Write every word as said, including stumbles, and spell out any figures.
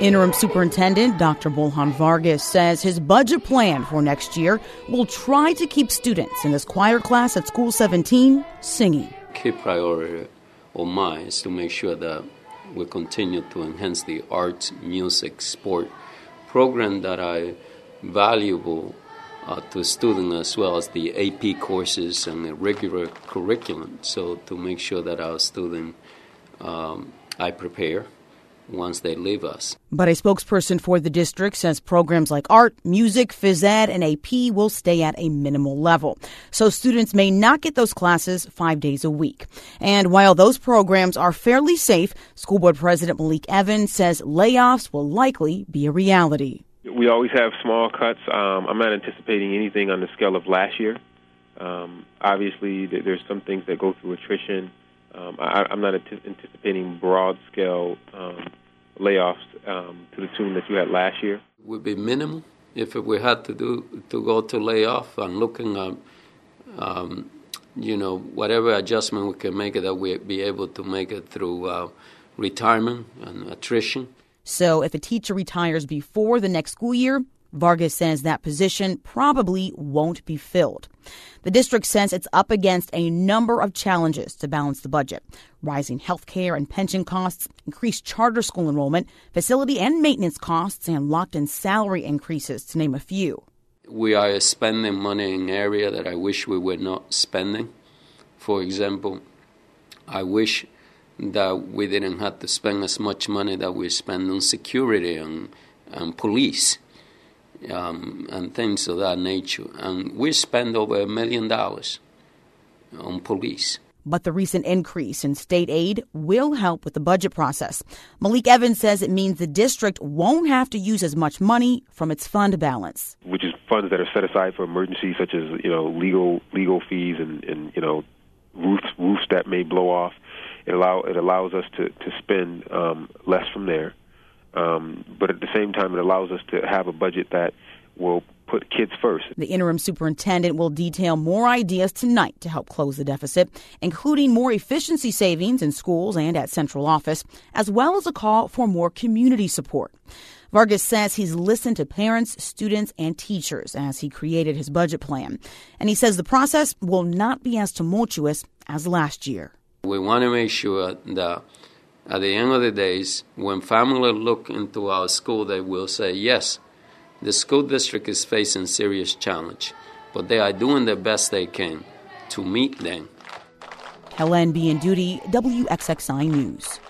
Interim Superintendent Doctor Bolhan Vargas says his budget plan for next year will try to keep students in this choir class at School seventeen singing. Key priority of mine is to make sure that we continue to enhance the arts, music, sport program that are valuable uh, to students, as well as the A P courses and the regular curriculum. So to make sure that our students um, I prepare once they leave us. But a spokesperson for the district says programs like art, music, phys ed, and A P will stay at a minimal level. So students may not get those classes five days a week. And while those programs are fairly safe, School Board President Malik Evans says layoffs will likely be a reality. We always have small cuts. Um, I'm not anticipating anything on the scale of last year. Um, obviously, there's some things that go through attrition. Um, I, I'm not anticipating broad-scale um, layoffs um, to the tune that you had last year. It would be minimal if we had to do to go to layoff. I'm looking at, um, you know, whatever adjustment we can make it, that we be able to make it through uh, retirement and attrition. So if a teacher retires before the next school year, Vargas says that position probably won't be filled. The district says it's up against a number of challenges to balance the budget: rising health care and pension costs, increased charter school enrollment, facility and maintenance costs, and locked-in salary increases, to name a few. We are spending money in areas that I wish we were not spending. For example, I wish that we didn't have to spend as much money that we spend on security and, and police. Um, and things of that nature. And we spend over a million dollars on police. But the recent increase in state aid will help with the budget process. Malik Evans says it means the district won't have to use as much money from its fund balance. Which is funds that are set aside for emergencies, such as, you know, legal legal fees and, and you know, roofs, roofs that may blow off. It, allow, it allows us to, to spend um, less from there. Um, but at the same time, it allows us to have a budget that will put kids first. The interim superintendent will detail more ideas tonight to help close the deficit, including more efficiency savings in schools and at central office, as well as a call for more community support. Vargas says he's listened to parents, students, and teachers as he created his budget plan. And he says the process will not be as tumultuous as last year. We want to make sure that at the end of the days, when families look into our school, they will say, yes, the school district is facing serious challenge, but they are doing the best they can to meet them. Helen Bianduti, W X X I News.